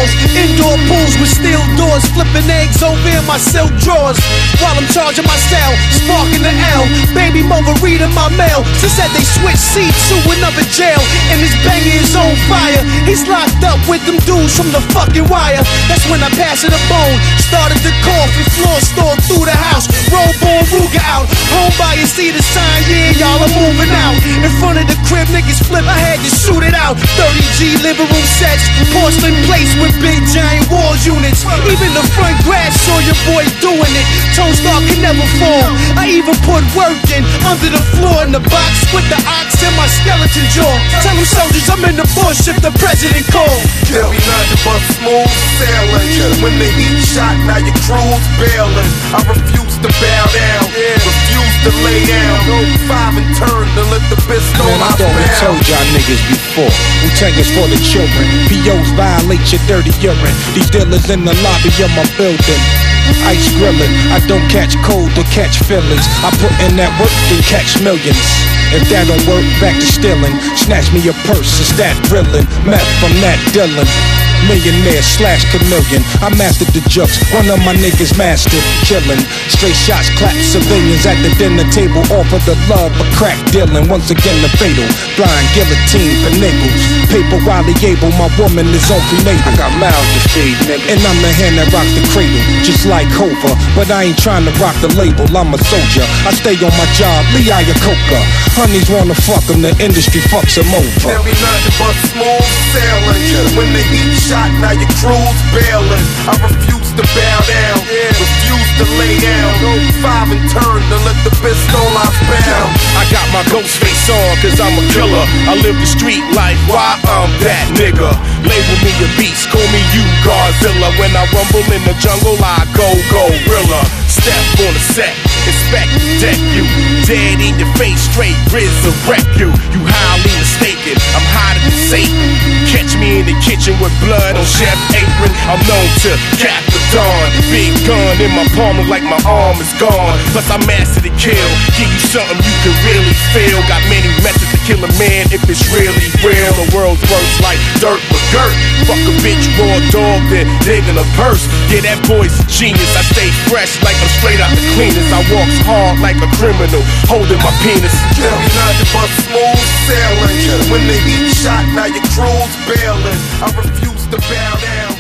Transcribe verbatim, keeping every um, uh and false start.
walls, indoor pools with steel doors, flipping eggs over in my silk drawers. While I'm charging my cell, sparking the L. Baby mother reading my mail. She said they switched seats to another jail, and his banger is on fire. He's locked up with them dudes from the fucking wire. That's when I passed it a bone. Started the coffee floor store through the house. Roll-born Ruger out. Home buyers see the sign, yeah, y'all are moving out. In front of the crib, niggas flip, I had to shoot it out. thirty G living room sets, porcelain plates with big giant wall units. Even the front grass saw your boy doing it. Toe-star can never fall. I even put work in under the floor in the box with the ox in my skeleton jaw. Tell them soldiers I'm in the bush if the president calls. There'll be nothing but smooth sailing. When the heat shot, now your crew's bailing. I refuse to bow down, refuse to lay down. Five and turn to let the pistol Man, I out. thought we told y'all niggas before. Wu-Tang is for the children. P Os violate your dirty urine. These dealers in the lobby of my building. Ice grilling, I don't catch cold or catch feelings. I put in that work and catch millions. If that don't work, back to stealing. Snatch me a purse, it's that drilling. Meth from that Dylan. Millionaire slash chameleon. I mastered the jokes, one of my niggas mastered killing. Straight shots, clap civilians at the dinner table. Offer the love of crack dealing. Once again the fatal, blind guillotine for niggles. Paper Wally Able, my woman is on prenatal. I got mouths to feed, nigga, and I'm the hand that rocks the cradle. Just like Hova, but I ain't trying to rock the label. I'm a soldier, I stay on my job, Lee Iacocca. Honeys wanna fuck them, the industry fucks them over. There'll be nothing but smooth sailing. When the heat shot, now your crew's bailing. I refuse to bow down, refuse to lay down. Five and turn to let the pistol out bound. I got my ghost face on cause I'm a killer. I live the street life, why I'm that nigga. Label me a beast, call me you Godzilla. When I rumble in the jungle, I go gorilla. Step on the set, inspect, deck you. Dead in your face, straight resurrect you. You highly mistaken, I'm hotter than Satan. Catch me in the kitchen with blood on chef apron. I'm known to cap the dawn. Big gun in my palm, look like my arm is gone. Plus I master the kill, give you something you can really feel. Got many methods to kill a man if it's really real. The world's worst like dirt but girt. Fuck a bitch, raw dog, then digging a purse. Yeah, that boy's a genius. I stay fresh like I'm straight out the cleaners. I walks hard like a criminal, holding my penis. There'll be nothing but smooth sailing. When the heat shot, now your crew's bailing. I refuse to bow down.